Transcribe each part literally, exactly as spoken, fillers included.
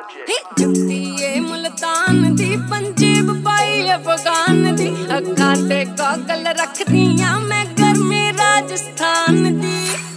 जुत्ती मुल्तान दी पंजेब पाई अफगान दी अखां ते गॉगल रख दियां मैं गर्मी राजस्थान दी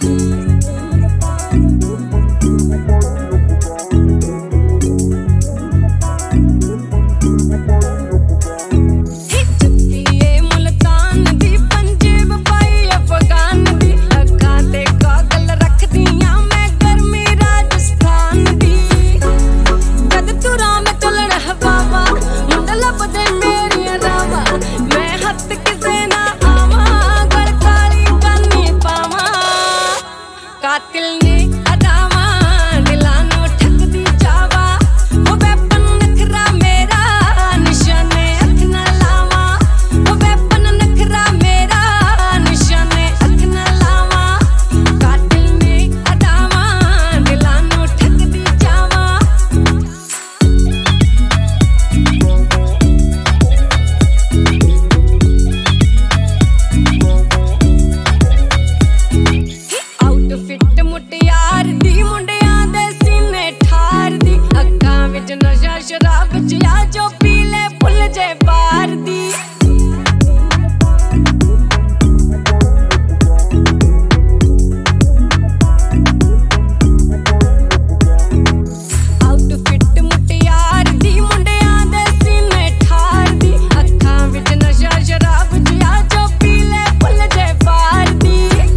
कातिल ने अदावा दिलानो ठकदी जावा ओ वेपन नखरा मेरा निशाने अख न लावा ओ वेपन नखरा मेरा निशाने अख न लावा कातिल ने अदावा दिलानो ठकदी जावा आउटफिट मुटियार दी मुंडियां दे सीने ठार दी अखां विच नशा शराब जिया जो पीले फुल जे बार दी आउटफिट मुटियार दी मुंडियां दे सीने ठार दी अखां विच नशा शराब जिया जो पीले फुल जे बार दी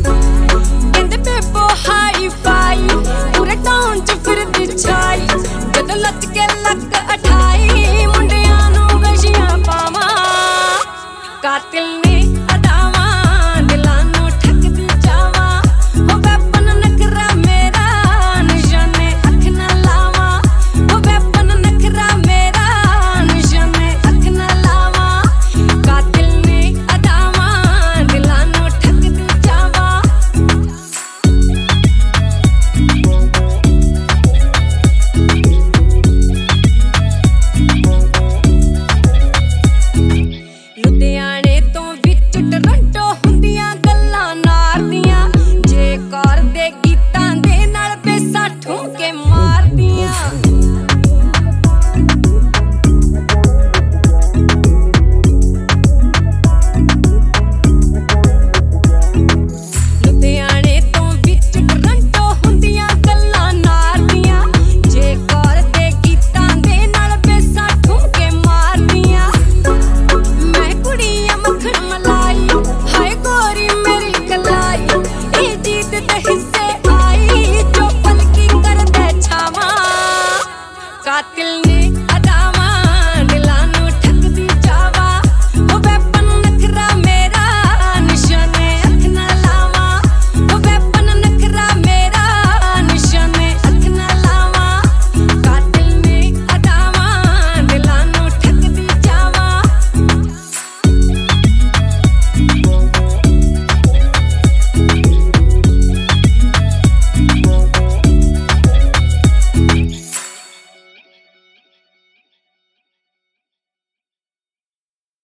हाई फाई पूरे टाउन च फिरदी छाई जदों नच के लक अठाई मुंडियां नूं गशियां पावां कातिल ने अदावा दिलां नूं ठकदी जावां ओ वेपन नखरा मेरा निशाने अख न लावां ओ वेपन नखरा मेरा निशाने अख न लावां कातिल ने अदावा दिलां नूं ठकदी जावां लुधियाने तो विच टोरंटो हुंदियां गल्लां नार दियां जे कर दे गीतां दे नाल पैसा ठुमके मार दियां लुधियाने तो विच टोरंटो हुंदियां गल्लां नार दियां जे कर दे गीतां दे नाल पैसा ठुमके मार दियां मैं कुड़ियां मक्खन मलाई हाय गोरी मेरी कलाई ए जीत दे हिस्से आई जो पलकी कर दे छावां कातिल ने